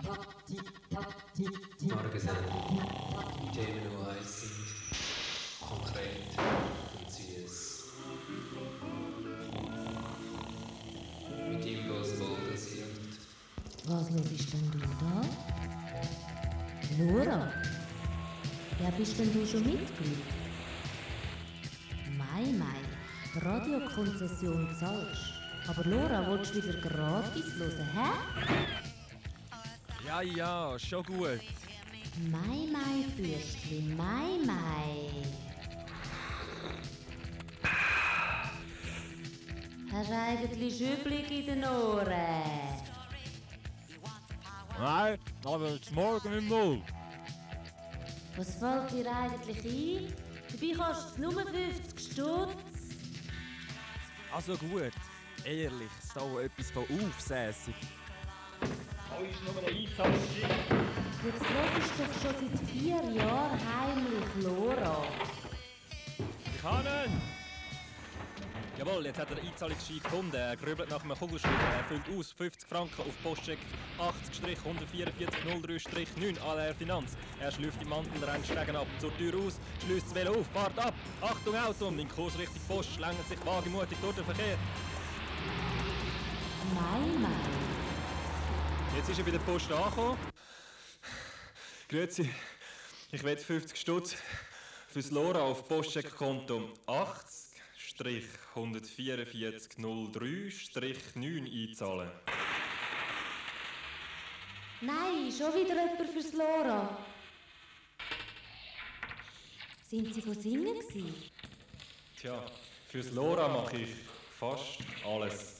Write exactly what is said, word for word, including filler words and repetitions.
Morgensendung. Themen, die heiß sind, konkret und süß. Mit ihm, was wohl singt. Was hörst denn du da? Nora? Ja, bist denn du schon Mitglied? Mei, mei, die Radiokonzession zahlst. Aber Laura, willst du wieder gratis hören, hä? Ja, ja, schon gut. Mei, mei, Fürstli, mei, mei. Hast du eigentlich Schüblig in den Ohren? Nein, aber jetzt morgen im Null. Was fällt dir eigentlich ein? Dabei kostet es nur fünfzig Stutz. Also gut, ehrlich, so etwas von aufsässig. Da ist nur eine Einzahlung. Jetzt hörst du doch schon seit vier Jahren heimlich Laura. Ich kann ihn! Jawohl, jetzt hat er den Einzahlungsschein gefunden. Er grübelt nach einem Kugelschreiber. Er füllt aus fünfzig Franken auf Postcheck achtzig hundertvierundvierzig null drei neun Aller Finanz. Er schlüpft im Mantel, rennt Stegen ab zur Tür aus, schließt das Velo auf, fahrt ab. Achtung Auto, um den Kurs Richtung Post, schlängelt sich wagemutig durch den Verkehr. Mei, mei. Jetzt ist er bei der Post angekommen. Grüezi, ich will fünfzig Stutz fürs Lora auf Postcheckkonto achtzig hundertvierundvierzig null drei neun einzahlen. Nein, schon wieder jemand fürs Laura. Sind Sie von singen gsi? Tja, fürs Lora mache ich fast alles.